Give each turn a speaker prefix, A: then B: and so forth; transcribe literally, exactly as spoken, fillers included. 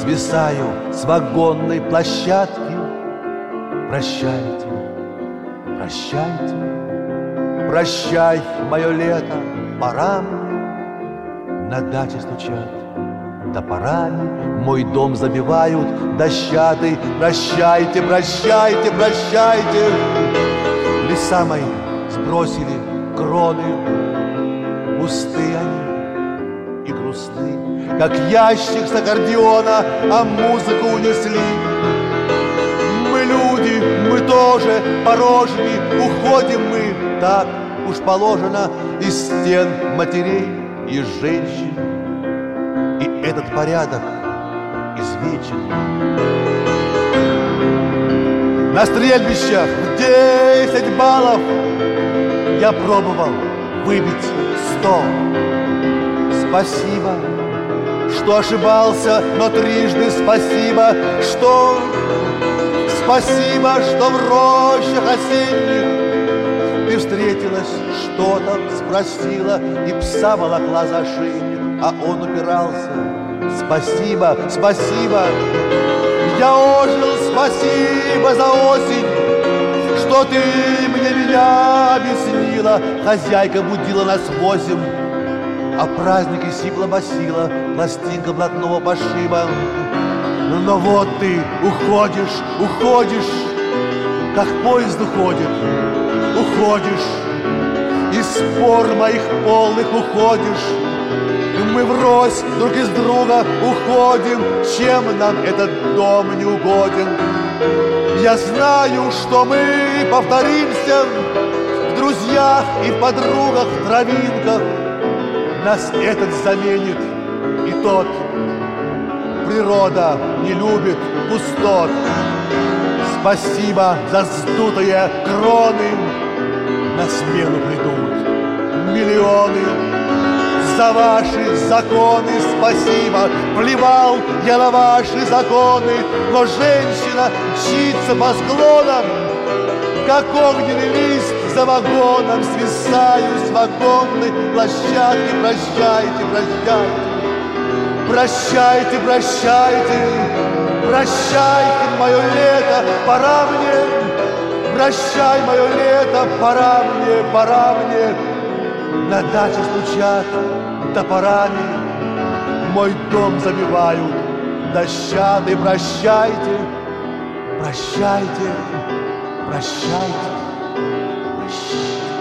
A: свисаю с вагонной площадки. Прощайте, прощайте, прощай, мое лето, пора мне. На даче стучат топорами, мой дом забивают дощатый. Прощайте, прощайте, прощайте. Леса мои сбросили кроны, пусты они и грустны, как ящик с аккордеона, а музыку унесли. Мы люди, мы тоже порожни, уходим мы, так уж положено, из стен матерей и женщин. И этот порядок извечен. На стрельбищах в десять баллов я пробовал выбить сто. Спасибо, что ошибался, но трижды спасибо, что... Спасибо, что в рощах осенних ты встретилась, что-то спросила и пса волокла за ошейник, а он упирался. Спасибо, спасибо, я ожил, спасибо за осень, что ты мне меня объяснила. Хозяйка будила нас восемь, а праздники сипло-басила пластинка блатного пошиба. Но вот ты уходишь, уходишь, как поезд уходит, уходишь, из спор моих полных уходишь. И мы врозь друг из друга уходим, чем нам этот дом не угоден. Я знаю, что мы повторимся в друзьях и в подругах, в травинках. Нас этот заменит и тот. Природа не любит пустот. Спасибо за сдутые кроны. На смену придут миллионы. За ваши законы спасибо. Плевал я на ваши законы, но женщина мчится по склонам, как огненный лист за вагоном. Свисаю с вагонной площадки. Прощайте, прощайте. Прощайте, прощайте, прощайте, мое лето, пора мне. Прощай, мое лето, пора мне, пора мне. На даче стучат топорами, мой дом забивают дощатый. Прощайте, прощайте, прощайте, прощайте.